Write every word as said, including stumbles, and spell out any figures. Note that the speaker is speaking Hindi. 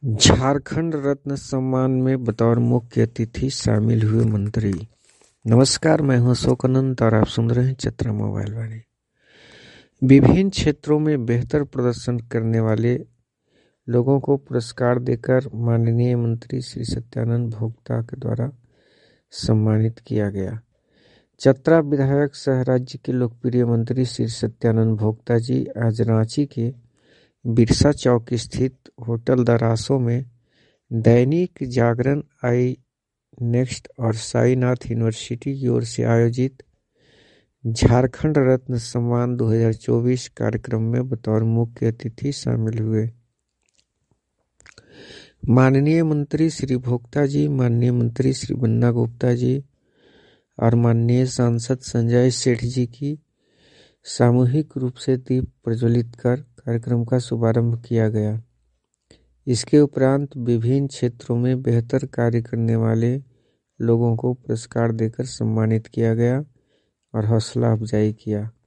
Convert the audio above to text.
झारखंड रत्न सम्मान में बतौर मुख्य अतिथि शामिल हुए मंत्री। नमस्कार, मैं हूं अशोकानंद और आप सुन रहे हैं चित्रा मोबाइल वाणी। विभिन्न क्षेत्रों में बेहतर प्रदर्शन करने वाले लोगों को पुरस्कार देकर माननीय मंत्री श्री सत्यानंद भोक्ता के द्वारा सम्मानित किया गया। चतरा विधायक सह राज्य के लोकप्रिय मंत्री श्री सत्यानंद भोक्ता जी आज रांची के बिरसा चौक स्थित होटल दरासों में दैनिक जागरण, आई नेक्स्ट और साईनाथ यूनिवर्सिटी की ओर से आयोजित झारखंड रत्न सम्मान दो हज़ार चौबीस कार्यक्रम में बतौर मुख्य अतिथि शामिल हुए। माननीय मंत्री श्री भोक्ता जी, माननीय मंत्री श्री बन्ना गुप्ता जी और माननीय सांसद संजय सेठ जी की सामूहिक रूप से दीप प्रज्वलित कर कार्यक्रम का शुभारंभ किया गया। इसके उपरांत विभिन्न क्षेत्रों में बेहतर कार्य करने वाले लोगों को पुरस्कार देकर सम्मानित किया गया और हौसला अफजाई किया।